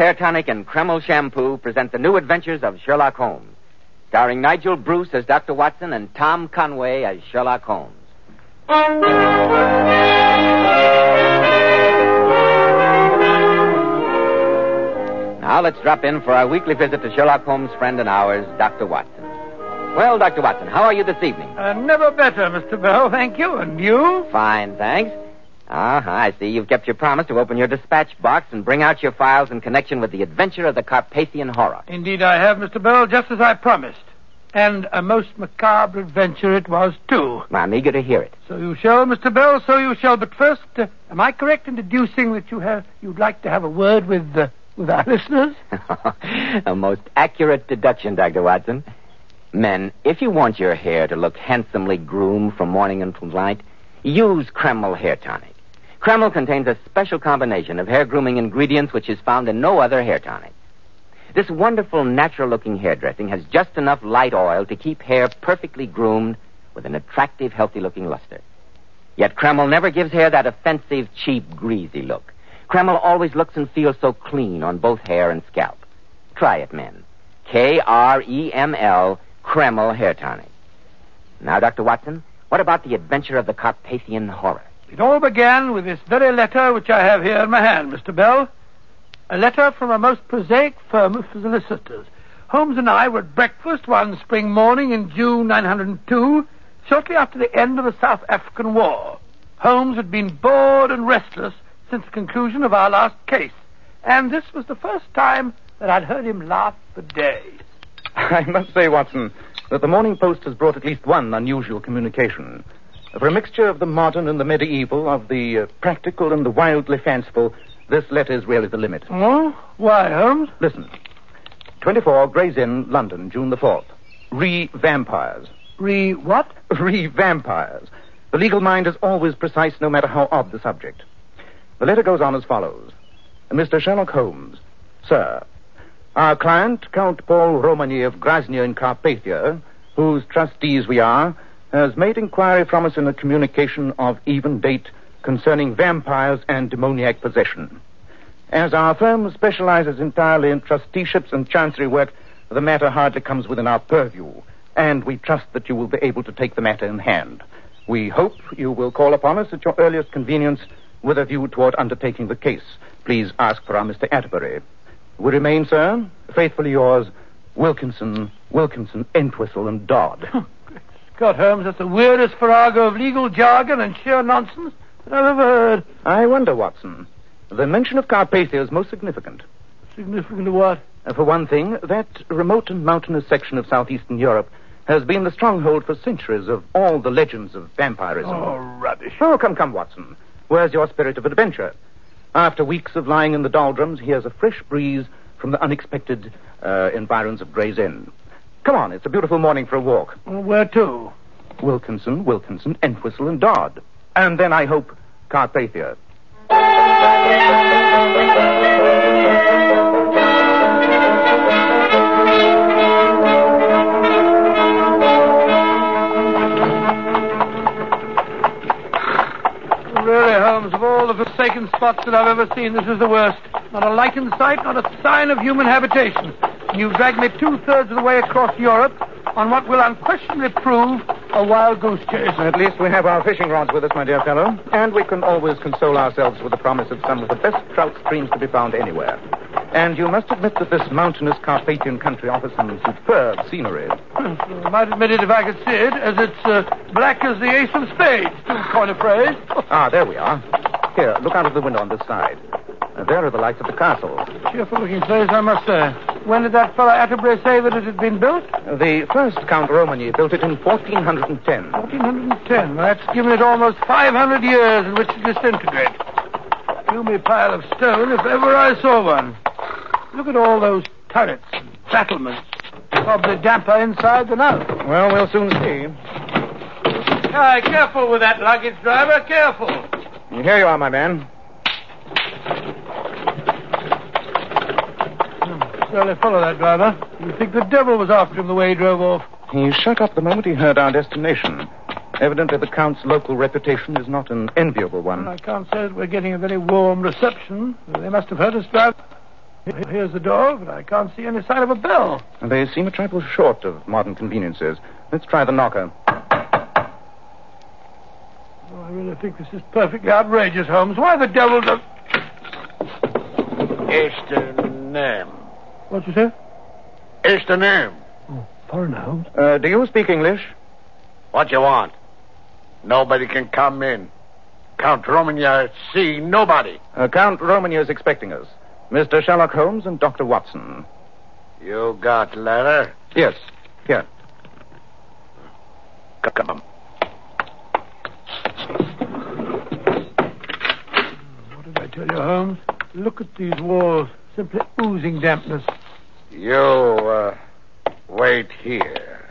Hair Tonic and Kreml Shampoo present the new adventures of Sherlock Holmes, starring Nigel Bruce as Dr. Watson and Tom Conway as Sherlock Holmes. Now let's drop in for our weekly visit to Sherlock Holmes' friend and ours, Dr. Watson. Well, Dr. Watson, how are you this evening? Never better, Mr. Bell, thank you. And you? Fine, thanks. I see. You've kept your promise to open your dispatch box and bring out your files in connection with the adventure of the Carpathian Horror. Indeed I have, Mr. Bell, just as I promised. And a most macabre adventure it was, too. I'm eager to hear it. So you shall, Mr. Bell, so you shall. But first, am I correct in deducing that you'd like to have a word with our listeners? A most accurate deduction, Dr. Watson. Men, if you want your hair to look handsomely groomed from morning until night, use Kreml Hair Tonic. Kreml contains a special combination of hair grooming ingredients which is found in no other hair tonic. This wonderful, natural-looking hairdressing has just enough light oil to keep hair perfectly groomed with an attractive, healthy-looking luster. Yet Kreml never gives hair that offensive, cheap, greasy look. Kreml always looks and feels so clean on both hair and scalp. Try it, men. Kreml, Kreml Hair Tonic. Now, Dr. Watson, what about the adventure of the Carpathian Horror? It all began with this very letter which I have here in my hand, Mr. Bell. A letter from a most prosaic firm of solicitors. Holmes and I were at breakfast one spring morning in June 902, shortly after the end of the South African War. Holmes had been bored and restless since the conclusion of our last case, and this was the first time that I'd heard him laugh for days. I must say, Watson, that the Morning Post has brought at least one unusual communication. For a mixture of the modern and the medieval, of the practical and the wildly fanciful, this letter is really the limit. Oh? Why, Holmes? Listen. 24 Gray's Inn, London, June the 4th. Re-vampires. Re-what? Re-vampires. The legal mind is always precise, no matter how odd the subject. The letter goes on as follows. Mr. Sherlock Holmes, sir, our client, Count Paul Romany of Grozny in Carpathia, whose trustees we are, has made inquiry from us in a communication of even date concerning vampires and demoniac possession. As our firm specializes entirely in trusteeships and chancery work, the matter hardly comes within our purview, and we trust that you will be able to take the matter in hand. We hope you will call upon us at your earliest convenience with a view toward undertaking the case. Please ask for our Mr. Atterbury. We remain, sir, faithfully yours, Wilkinson, Entwistle, and Dodd. Scott, Holmes, that's the weirdest farrago of legal jargon and sheer nonsense that I've ever heard. I wonder, Watson. The mention of Carpathia is most significant. Significant of what? For one thing, that remote and mountainous section of southeastern Europe has been the stronghold for centuries of all the legends of vampirism. Oh, rubbish. Oh, come, Watson. Where's your spirit of adventure? After weeks of lying in the doldrums, here's a fresh breeze from the unexpected environs of Gray's Inn. Come on, it's a beautiful morning for a walk. Where to? Wilkinson, Entwistle, and Dodd. And then, I hope, Carpathia. Really, Holmes, of all the forsaken spots that I've ever seen, this is the worst. Not a light in sight, not a sign of human habitation. And you've dragged me 2/3 of the way across Europe on what will unquestionably prove a wild goose chase. At least we have our fishing rods with us, my dear fellow, and we can always console ourselves with the promise of some of the best trout streams to be found anywhere. And you must admit that this mountainous Carpathian country offers some superb scenery. I might admit it if I could see it, as it's black as the ace of spades, to coin a phrase. There we are. Here, look out of the window on this side. There are the lights of the castle. Cheerful-looking place, I must say. When did that fellow Atterbury say that it had been built? The first Count Romany built it in 1410. 1410? Well, that's given it almost 500 years in which to disintegrate. Gloomy pile of stone, if ever I saw one. Look at all those turrets and battlements. Probably damper inside than out. Well, we'll soon see. Aye, careful with that luggage, driver, careful. Here you are, my man. Surely follow that driver. You'd think the devil was after him the way he drove off. He shut up the moment he heard our destination. Evidently the Count's local reputation is not an enviable one. Well, I can't say that we're getting a very warm reception. They must have heard us drive. Here's the door, but I can't see any sign of a bell. And they seem a trifle short of modern conveniences. Let's try the knocker. Oh, I really think this is perfectly outrageous, Holmes. Why the devil does... It's the name. What'd you say? It's the name. Oh, foreigner, Holmes. Do you speak English? What you want? Nobody can come in. Count Romagna see nobody. Count Romagna is expecting us. Mr. Sherlock Holmes and Dr. Watson. You got letter? Yes, here. Come. What did I tell you, Holmes? Look at these walls. Simply oozing dampness. You, wait here.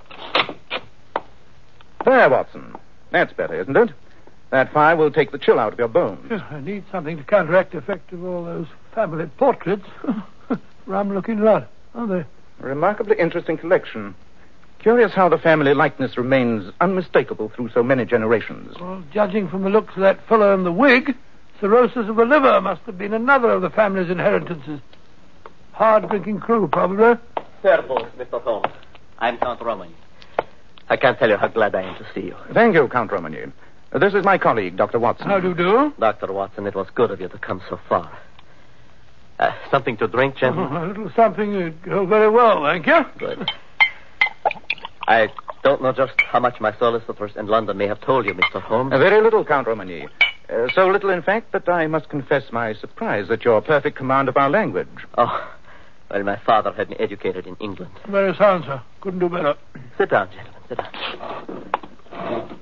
There, Watson. That's better, isn't it? That fire will take the chill out of your bones. I need something to counteract the effect of all those family portraits. Rum-looking lot, aren't they? A remarkably interesting collection. Curious how the family likeness remains unmistakable through so many generations. Well, judging from the looks of that fellow in the wig, cirrhosis of the liver must have been another of the family's inheritances. Hard-drinking crew, probably. Servus, Mr. Holmes. I'm Count Romagny. I can't tell you how glad I am to see you. Thank you, Count Romagny. This is my colleague, Dr. Watson. How do you do? Dr. Watson, it was good of you to come so far. Something to drink, gentlemen? A little something would go very well, thank you. Good. I don't know just how much my solicitors in London may have told you, Mr. Holmes. Very little, Count Romagny. So little, in fact, that I must confess my surprise at your perfect command of our language. Oh, well, my father had me educated in England. Very sound, sir. Couldn't do better. Sit down, gentlemen, sit down.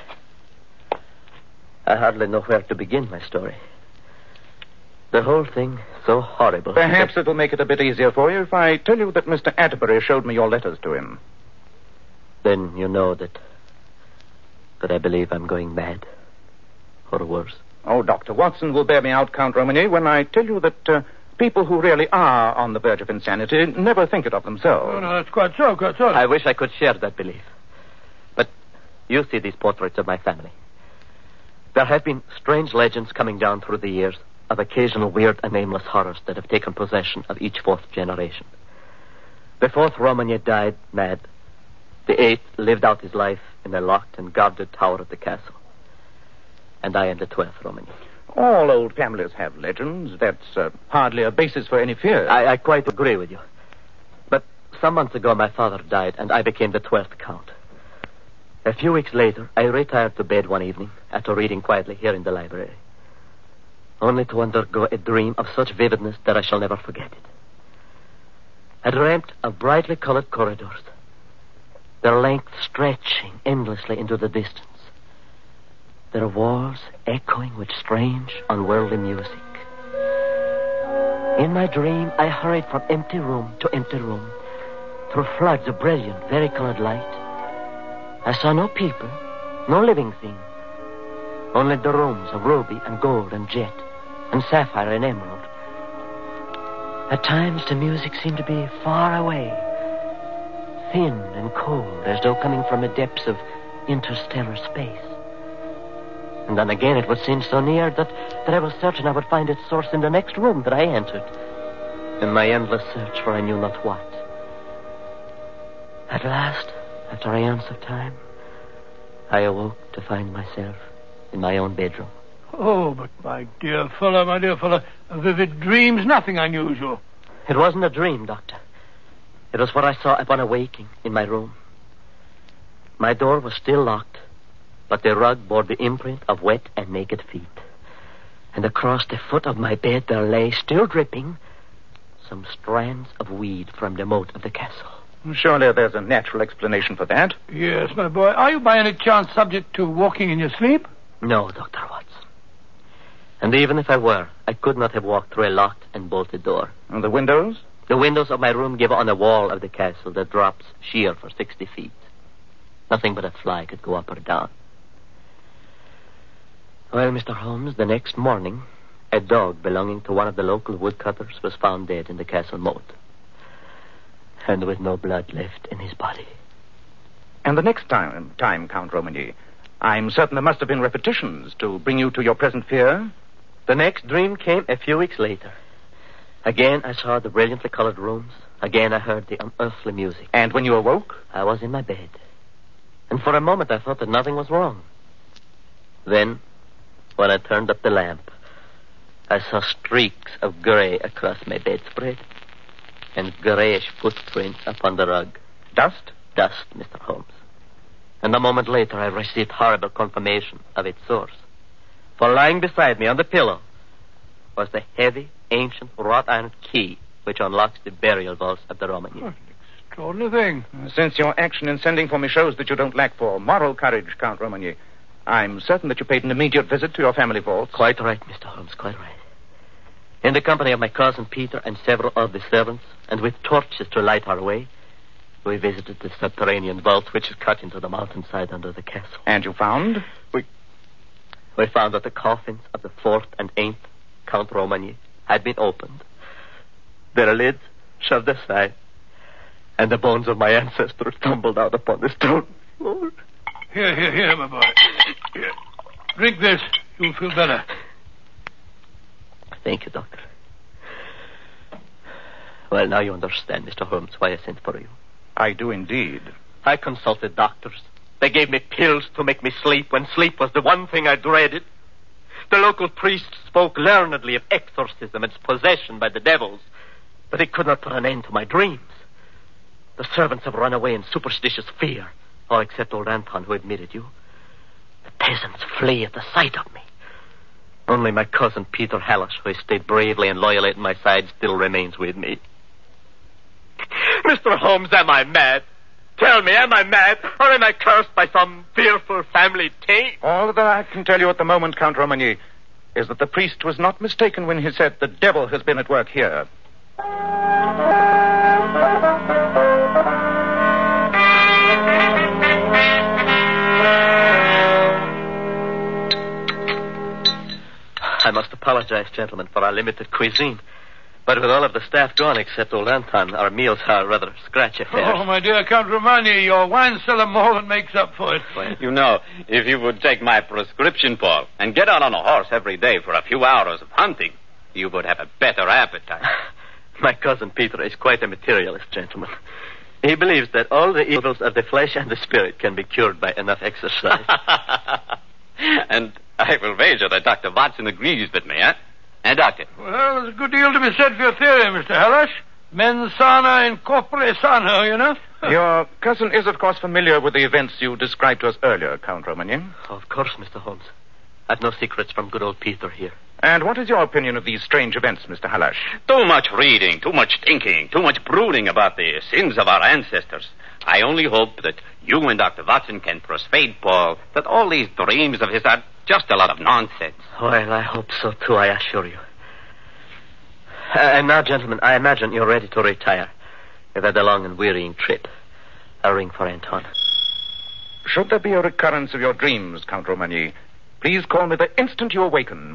I hardly know where to begin my story. The whole thing so horrible. Perhaps it'll make it a bit easier for you if I tell you that Mr. Atterbury showed me your letters to him. Then you know that I believe I'm going mad. Or worse. Oh, Dr. Watson will bear me out, Count Romagny, when I tell you that people who really are on the verge of insanity never think it of themselves. Oh, no, that's quite so, quite so. I wish I could share that belief. But you see these portraits of my family. There have been strange legends coming down through the years of occasional weird and nameless horrors that have taken possession of each fourth generation. The fourth Romagny died mad. The eighth lived out his life in a locked and guarded tower of the castle. And I am the 12th Romagny. All old families have legends. That's hardly a basis for any fear. I quite agree with you. But some months ago, my father died, and I became the 12th Count. A few weeks later, I retired to bed one evening after reading quietly here in the library, only to undergo a dream of such vividness that I shall never forget it. I dreamt of brightly colored corridors, their length stretching endlessly into the distance, their walls echoing with strange, unworldly music. In my dream, I hurried from empty room to empty room, through floods of brilliant, varicolored light. I saw no people, no living thing, only the rooms of ruby and gold and jet and sapphire and emerald. At times, the music seemed to be far away, thin and cold, as though coming from the depths of interstellar space. And then again, it would seem so near that I was certain I would find its source in the next room that I entered, in my endless search for I knew not what. At last, after eons of time, I awoke to find myself in my own bedroom. Oh, but my dear fellow, a vivid dream's nothing unusual. It wasn't a dream, Doctor. It was what I saw upon awaking in my room. My door was still locked, but the rug bore the imprint of wet and naked feet. And across the foot of my bed there lay, still dripping, some strands of weed from the moat of the castle. Surely there's a natural explanation for that. Yes, my boy. Are you by any chance subject to walking in your sleep? No, Dr. Watson. And even if I were, I could not have walked through a locked and bolted door. And the windows? The windows of my room give on a wall of the castle that drops sheer for 60 feet. Nothing but a fly could go up or down. Well, Mr. Holmes, the next morning, a dog belonging to one of the local woodcutters was found dead in the castle moat, and with no blood left in his body. And the next time, Count Romagny, I'm certain there must have been repetitions to bring you to your present fear. The next dream came a few weeks later. Again, I saw the brilliantly colored rooms. Again, I heard the unearthly music. And when you awoke? I was in my bed. And for a moment, I thought that nothing was wrong. Then, when I turned up the lamp, I saw streaks of gray across my bedspread and grayish footprints upon the rug. Dust? Dust, Mr. Holmes. And a moment later, I received horrible confirmation of its source. For lying beside me on the pillow was the heavy, ancient wrought iron key which unlocks the burial vaults of the Romany. What an extraordinary thing. Since your action in sending for me shows that you don't lack for moral courage, Count Romagny, I'm certain that you paid an immediate visit to your family vaults. Quite right, Mr. Holmes, quite right. In the company of my cousin Peter and several of the servants, and with torches to light our way, we visited the subterranean vault which is cut into the mountainside under the castle. And you found? We found that the coffins of the 4th and 8th Count Romagny had been opened, their lids shoved aside, and the bones of my ancestors tumbled out upon the stone floor. Here, my boy. Here. Drink this. You'll feel better. Thank you, Doctor. Well, now you understand, Mr. Holmes, why I sent for you. I do indeed. I consulted doctors. They gave me pills to make me sleep when sleep was the one thing I dreaded. The local priest spoke learnedly of exorcism and possession by the devils, but he could not put an end to my dreams. The servants have run away in superstitious fear, all except old Anton, who admitted you. The peasants flee at the sight of me. Only my cousin Peter Hallish, who has stayed bravely and loyally at my side, still remains with me. Mr. Holmes, am I mad? Tell me, am I mad, or am I cursed by some fearful family taint? All that I can tell you at the moment, Count Romagny, is that the priest was not mistaken when he said the devil has been at work here. I must apologize, gentlemen, for our limited cuisine. But with all of the staff gone except old Anton, our meals are rather scratch affairs. Oh, my dear Count Romagny, your wine cellar more than makes up for it. You know, if you would take my prescription, Paul, and get out on a horse every day for a few hours of hunting, you would have a better appetite. My cousin Peter is quite a materialist, gentlemen. He believes that all the evils of the flesh and the spirit can be cured by enough exercise. And I will wager that Dr. Watson agrees with me, eh? And Doctor? Well, there's a good deal to be said for your theory, Mr. Hallish. Mens sana in corpore sano, you know. Your cousin is, of course, familiar with the events you described to us earlier, Count Romagny. Of course, Mr. Holmes. I've no secrets from good old Peter here. And what is your opinion of these strange events, Mr. Hallish? Too much reading, too much thinking, too much brooding about the sins of our ancestors. I only hope that you and Dr. Watson can persuade Paul that all these dreams of his are just a lot of nonsense. Well, I hope so, too, I assure you. And now, gentlemen, I imagine you're ready to retire. You've had a long and wearying trip. I'll ring for Anton. Should there be a recurrence of your dreams, Count Romagny, please call me the instant you awaken.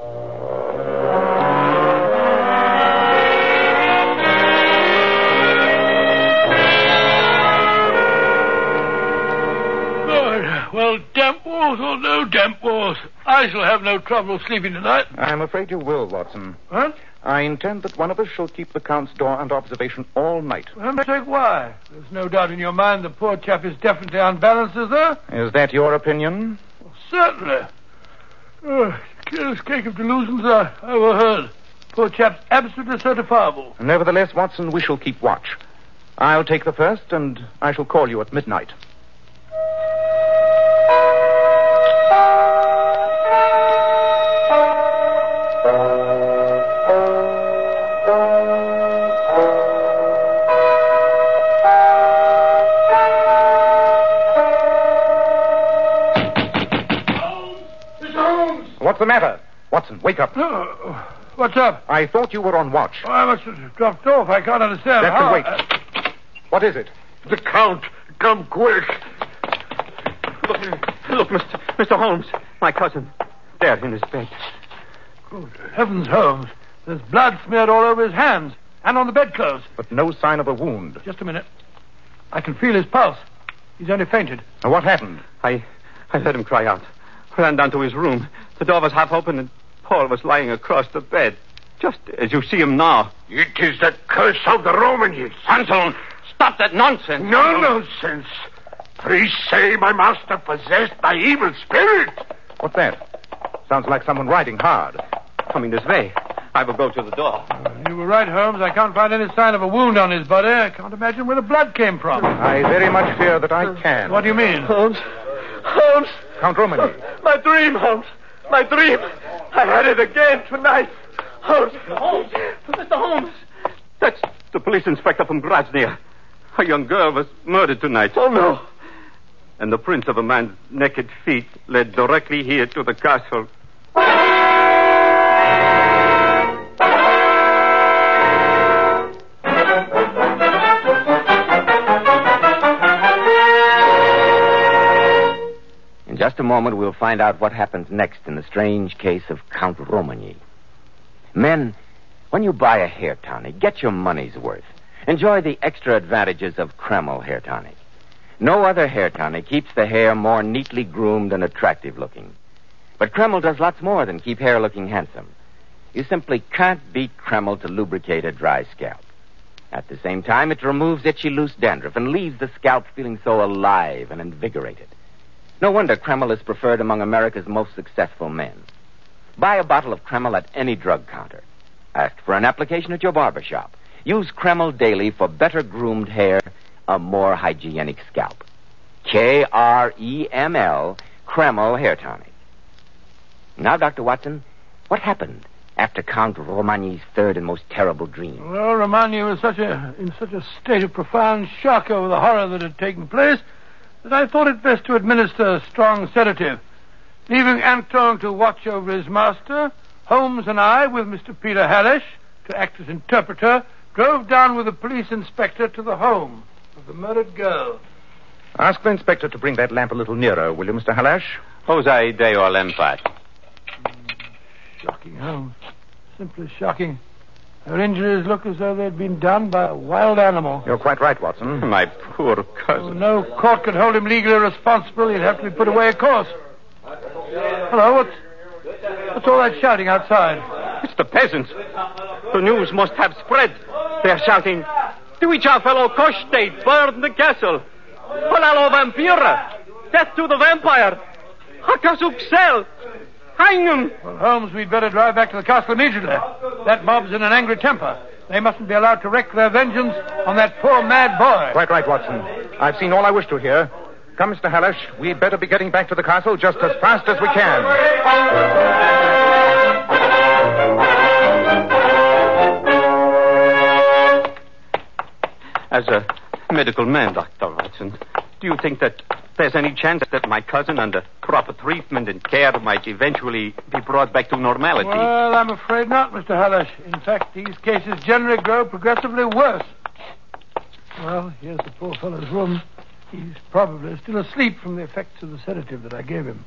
Well, damp walls or no damp walls, I shall have no trouble sleeping tonight. I'm afraid you will, Watson. What? I intend that one of us shall keep the Count's door under observation all night. Well, mistake why? There's no doubt in your mind the poor chap is definitely unbalanced, is there? Is that your opinion? Well, certainly. Oh, clearest cake of delusions I ever heard. Poor chap's absolutely certifiable. Nevertheless, Watson, we shall keep watch. I'll take the first, and I shall call you at midnight. What's the matter? Watson, wake up. What's up? I thought you were on watch. Oh, I must have dropped off. I can't understand. That can wait. What is it? The Count. Come quick. Look, Mr. Holmes, my cousin, there in his bed. Good heavens, Holmes. There's blood smeared all over his hands and on the bedclothes. But no sign of a wound. Just a minute. I can feel his pulse. He's only fainted. Now, what happened? I heard him cry out. Ran down to his room. The door was half open and Paul was lying across the bed. Just as you see him now. It is the curse of the Romans. Anselm, stop that nonsense. No nonsense. Priests say my master possessed by evil spirit. What's that? Sounds like someone riding hard. Coming this way. I will go to the door. You were right, Holmes. I can't find any sign of a wound on his body. I can't imagine where the blood came from. I very much fear that I can. What do you mean? Holmes. Count Romany. My dream, Holmes. My dream. I had it again tonight. Holmes. Mr. Holmes. That's the police inspector from Grozny. A young girl was murdered tonight. Oh, no. And the print of a man's naked feet led directly here to the castle. In just a moment, we'll find out what happens next in the strange case of Count Romany. Men, when you buy a hair tonic, get your money's worth. Enjoy the extra advantages of Kreml hair tonic. No other hair tonic keeps the hair more neatly groomed and attractive looking. But Kreml does lots more than keep hair looking handsome. You simply can't beat Kreml to lubricate a dry scalp. At the same time, it removes itchy, loose dandruff and leaves the scalp feeling so alive and invigorated. No wonder Kreml is preferred among America's most successful men. Buy a bottle of Kreml at any drug counter. Ask for an application at your barber shop. Use Kreml daily for better groomed hair, a more hygienic scalp. Kreml, Kreml Hair Tonic. Now, Dr. Watson, what happened after Count Romany's third and most terrible dream? Well, Romany was in such a state of profound shock over the horror that had taken place that I thought it best to administer a strong sedative. Leaving Anton to watch over his master, Holmes and I, with Mr. Peter Halish to act as interpreter, drove down with the police inspector to the home of the murdered girl. Ask the inspector to bring that lamp a little nearer, will you, Mr. Halash? Jose Deo Lempat. Shocking, Holmes. Simply shocking. Her injuries look as though they'd been done by a wild animal. You're quite right, Watson. My poor cousin. No court could hold him legally responsible. He'd have to be put away, of course. Hello, what's all that shouting outside? It's the peasants. The news must have spread. They're shouting, Duicafelo Koshtate, burn the castle. Palalo Vampira, death to the vampire. Hakasuksel, hang him. Well, Holmes, we'd better drive back to the castle immediately. That mob's in an angry temper. They mustn't be allowed to wreak their vengeance on that poor mad boy. Quite right, Watson. I've seen all I wish to hear. Come, Mr. Halash, we'd better be getting back to the castle just as fast as we can. As a medical man, Dr. Watson, do you think that there's any chance that my cousin, under proper treatment and care, might eventually be brought back to normality? Well, I'm afraid not, Mr. Halash. In fact, these cases generally grow progressively worse. Well, here's the poor fellow's room. He's probably still asleep from the effects of the sedative that I gave him.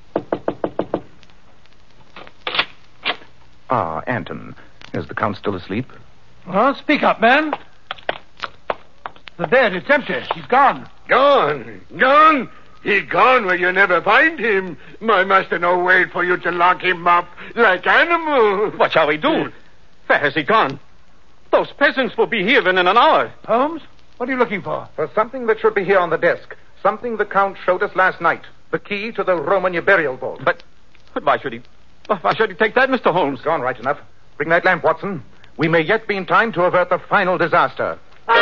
Ah, Anton. Is the Count still asleep? Well, speak up, man. The bed, it's empty. He's gone. Gone? He gone where you never find him. My master no wait for you to lock him up like animal. What shall we do? Where has he gone? Those peasants will be here in an hour. Holmes, what are you looking for? For something that should be here on the desk. Something the Count showed us last night. The key to the Romany burial vault. But why should he take that, Mr. Holmes? Gone right enough. Bring that lamp, Watson. We may yet be in time to avert the final disaster.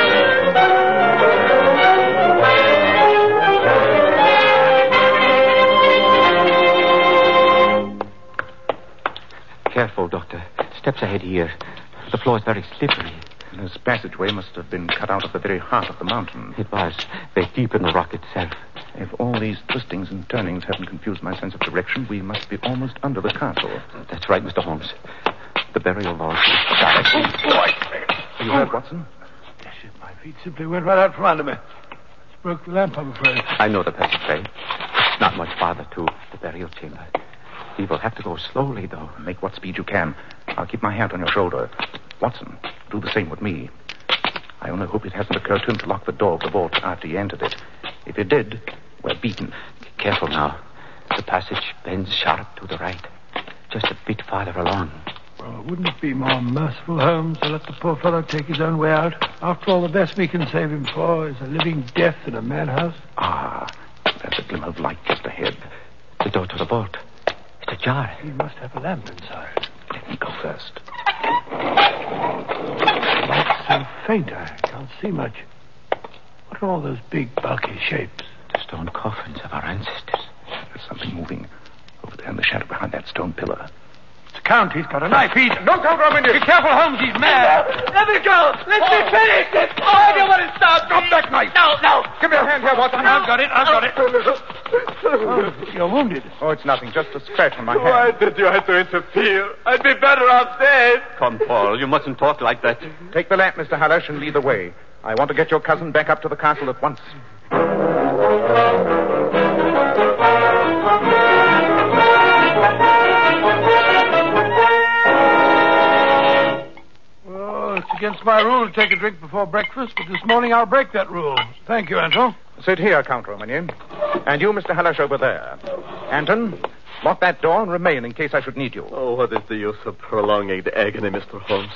Careful, Doctor. Steps ahead here. The floor is very slippery. This passageway must have been cut out of the very heart of the mountain. It was. Very deep in the rock itself. If all these twistings and turnings haven't confused my sense of direction, we must be almost under the castle. That's right, Mr. Holmes. The burial vault is directly... You heard, Watson? My feet simply went right out from under me. Just broke the lamp, I'm afraid. I know the passageway. It's not much farther to the burial chamber. We will have to go slowly, though. Make what speed you can. I'll keep my hand on your shoulder. Watson, do the same with me. I only hope it hasn't occurred to him to lock the door of the vault after he entered it. If it did, we're beaten. Careful now. The passage bends sharp to the right. Just a bit farther along. Well, wouldn't it be more merciful, Holmes, to let the poor fellow take his own way out? After all, the best we can save him for is a living death in a madhouse. Ah, there's a glimmer of light just ahead. The door to the vault. It's ajar. He must have a lamp inside. Let me go first. Light's so faint, I can't see much. What are all those big, bulky shapes? The stone coffins of our ancestors. There's something moving over there in the shadow behind that stone pillar. It's the Count. He's got a knife. No, Count Romany! Be careful, Holmes. He's mad. Let me go. Let me finish this. Oh, I don't want to stop. Drop that knife! No. Give me a hand here, Watson. I've got it. Oh, you're wounded. Oh, it's nothing. Just a scratch on my Why hand. did you have to interfere? I'd be better off dead. Come, Paul, you mustn't talk like that. Take the lamp, Mr. Hallash, and lead the way. I want to get your cousin back up to the castle at once. It's against my rule to take a drink before breakfast, but this morning I'll break that rule. Thank you, Anton. Sit here, Count Romany. And you, Mr. Hallash, over there. Anton, lock that door and remain in case I should need you. Oh, what is the use of prolonging the agony, Mr. Holmes?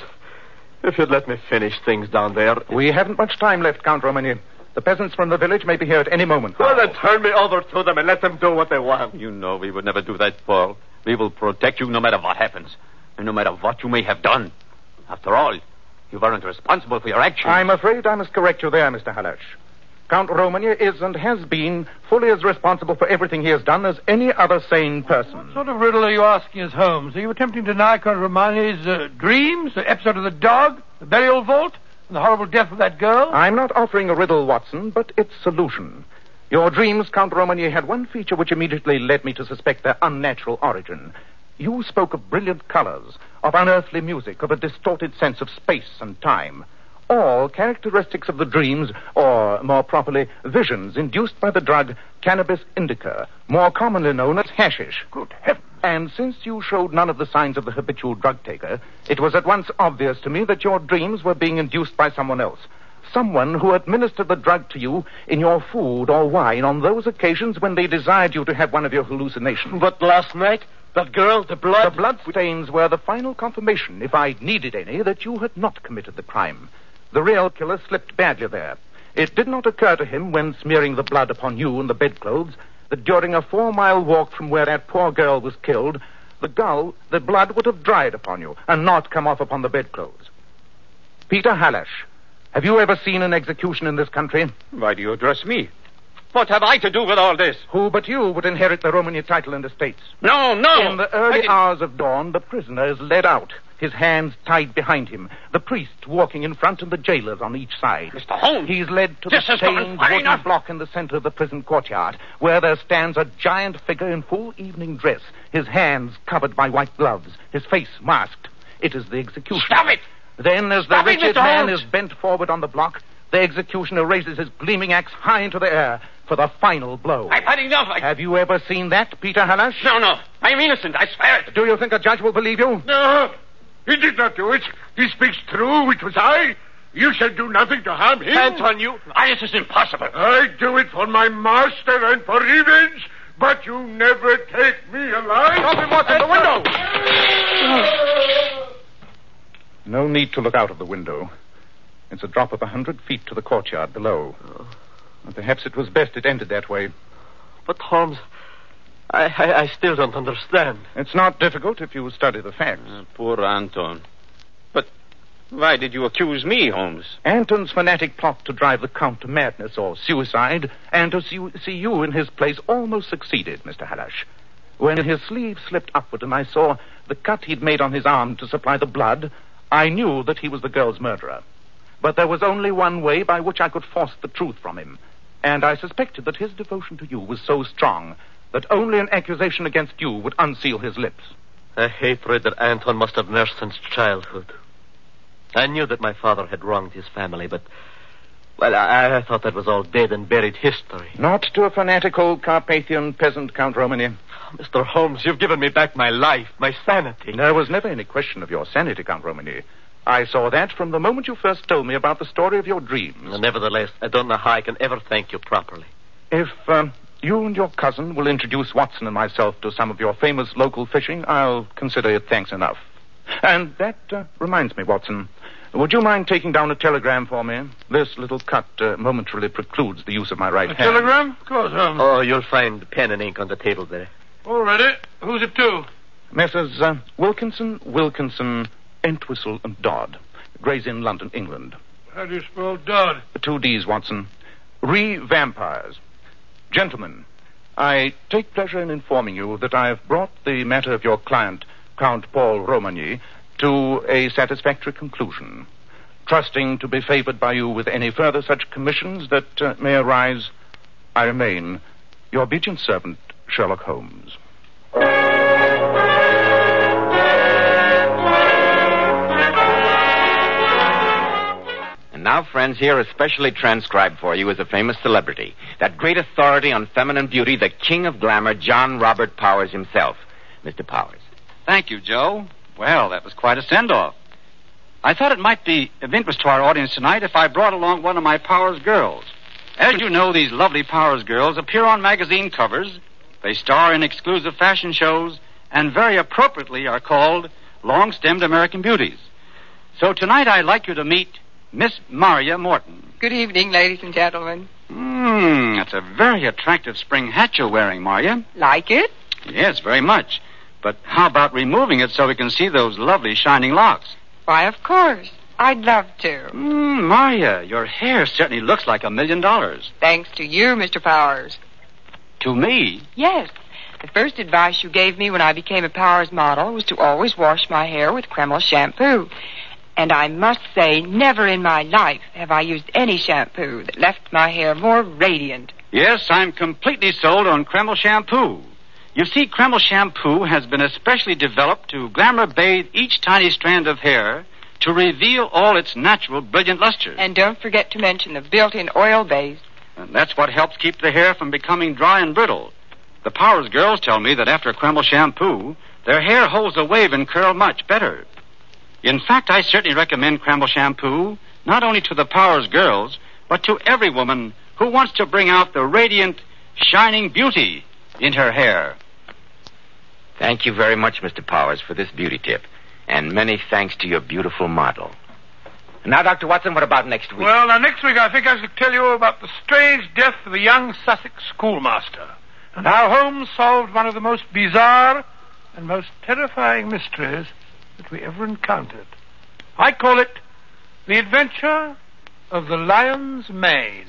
If you'd let me finish things down there... We haven't much time left, Count Romany. The peasants from the village may be here at any moment. Well, then turn me over to them and let them do what they want. You know we would never do that, Paul. We will protect you no matter what happens, and no matter what you may have done. After all, you weren't responsible for your actions. I'm afraid I must correct you there, Mr. Hallash. Count Romany is and has been fully as responsible for everything he has done as any other sane person. What sort of riddle are you asking us, Holmes? Are you attempting to deny Count Romany's dreams, the episode of the dog, the burial vault, and the horrible death of that girl? I'm not offering a riddle, Watson, but its solution. Your dreams, Count Romany, had one feature which immediately led me to suspect their unnatural origin. You spoke of brilliant colors, of unearthly music, of a distorted sense of space and time. All characteristics of the dreams, or more properly, visions induced by the drug cannabis indica, more commonly known as hashish. Good heavens. And since you showed none of the signs of the habitual drug taker, it was at once obvious to me that your dreams were being induced by someone else. Someone who administered the drug to you in your food or wine on those occasions when they desired you to have one of your hallucinations. But last night, that girl, the blood... The blood stains were the final confirmation, if I needed any, that you had not committed the crime. The real killer slipped badly there. It did not occur to him, when smearing the blood upon you and the bedclothes, that during a 4-mile walk from where that poor girl was killed, the blood would have dried upon you and not come off upon the bedclothes. Peter Hallash, have you ever seen an execution in this country? Why do you address me? What have I to do with all this? Who but you would inherit the Romany title and estates? No. In the early hours of dawn, the prisoner is led out, his hands tied behind him, the priest walking in front and the jailers on each side. Mr. Holmes! He's led to This the is not stained fine wooden enough. block in the center of the prison courtyard, where there stands a giant figure in full evening dress, his hands covered by white gloves, his face masked. It is the executioner. Stop it! Then, as the Stop it, wretched Mr. man Holmes! is bent forward on the block, the executioner raises his gleaming axe high into the air for the final blow. I've had enough. Have you ever seen that, Peter Hallash? No. I'm innocent. I swear it. Do you think a judge will believe you? No, he did not do it. He speaks true. It was I. You shall do nothing to harm him. Anton, you... This is impossible. I do it for my master and for revenge, but you never take me alive. Stop him, Watson, the window! No need to look out of the window. It's a drop of 100 feet to the courtyard below. Perhaps it was best it ended that way. But, Holmes, I still don't understand. It's not difficult if you study the facts. Poor Anton. But why did you accuse me, Holmes? Anton's fanatic plot to drive the Count to madness or suicide and to see you in his place almost succeeded, Mr. Hallash. When his sleeve slipped upward and I saw the cut he'd made on his arm to supply the blood, I knew that he was the girl's murderer. But there was only one way by which I could force the truth from him. And I suspected that his devotion to you was so strong that only an accusation against you would unseal his lips. A hatred that Anton must have nursed since childhood. I knew that my father had wronged his family, but... Well, I thought that was all dead and buried history. Not to a fanatic old Carpathian peasant, Count Romany. Mr. Holmes, you've given me back my life, my sanity. There was never any question of your sanity, Count Romany. I saw that from the moment you first told me about the story of your dreams. Nevertheless, I don't know how I can ever thank you properly. If you and your cousin will introduce Watson and myself to some of your famous local fishing, I'll consider it thanks enough. And that reminds me, Watson. Would you mind taking down a telegram for me? This little cut momentarily precludes the use of my right hand. Telegram? Of course, Holmes. Oh, you'll find pen and ink on the table there. All ready. Who's it to? Messrs. Wilkinson, Entwistle, and Dodd. Gray's Inn, London, England. How do you spell Dodd? 2 Ds, Watson. Re-vampires. Gentlemen, I take pleasure in informing you that I have brought the matter of your client, Count Paul Romagny, to a satisfactory conclusion. Trusting to be favored by you with any further such commissions that may arise, I remain your obedient servant, Sherlock Holmes. And now, friends, here especially transcribed for you is a famous celebrity, that great authority on feminine beauty, the king of glamour, John Robert Powers himself. Mr. Powers. Thank you, Joe. Well, that was quite a send-off. I thought it might be of interest to our audience tonight if I brought along one of my Powers girls. As you know, these lovely Powers girls appear on magazine covers. They star in exclusive fashion shows and very appropriately are called long-stemmed American beauties. So tonight I'd like you to meet Miss Maria Morton. Good evening, ladies and gentlemen. That's a very attractive spring hat you're wearing, Maria. Like it? Yes, very much. But how about removing it so we can see those lovely shining locks? Why, of course. I'd love to. Maria, your hair certainly looks like $1 million. Thanks to you, Mr. Powers. To me? Yes. The first advice you gave me when I became a Powers model was to always wash my hair with Kreml shampoo. And I must say, never in my life have I used any shampoo that left my hair more radiant. Yes, I'm completely sold on Kreml shampoo. You see, Kreml shampoo has been especially developed to glamour bathe each tiny strand of hair to reveal all its natural brilliant luster. And don't forget to mention the built-in oil base. And that's what helps keep the hair from becoming dry and brittle. The Powers girls tell me that after Kreml shampoo, their hair holds a wave and curl much better. In fact, I certainly recommend Kreml shampoo not only to the Powers girls, but to every woman who wants to bring out the radiant, shining beauty in her hair. Thank you very much, Mr. Powers, for this beauty tip. And many thanks to your beautiful model. Now, Dr. Watson, what about next week? Well, now, next week I think I should tell you about the strange death of a young Sussex schoolmaster, and how Holmes solved one of the most bizarre and most terrifying mysteries that we ever encountered. I call it The Adventure of the Lion's Mane.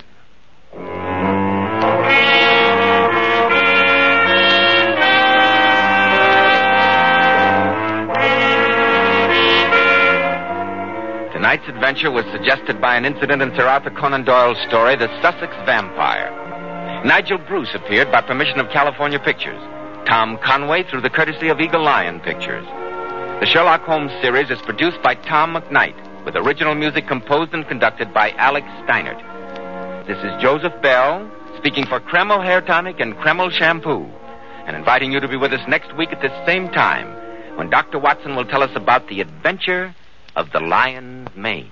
Tonight's adventure was suggested by an incident in Sir Arthur Conan Doyle's story, The Sussex Vampire. Nigel Bruce appeared by permission of California Pictures. Tom Conway through the courtesy of Eagle Lion Pictures. The Sherlock Holmes series is produced by Tom McKnight, with original music composed and conducted by Alex Steinert. This is Joseph Bell, speaking for Kreml Hair Tonic and Kreml Shampoo, and inviting you to be with us next week at this same time, when Dr. Watson will tell us about the adventure of the Lion's Mane.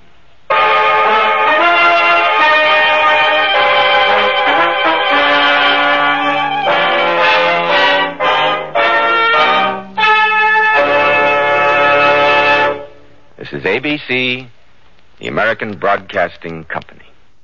This is ABC, the American Broadcasting Company.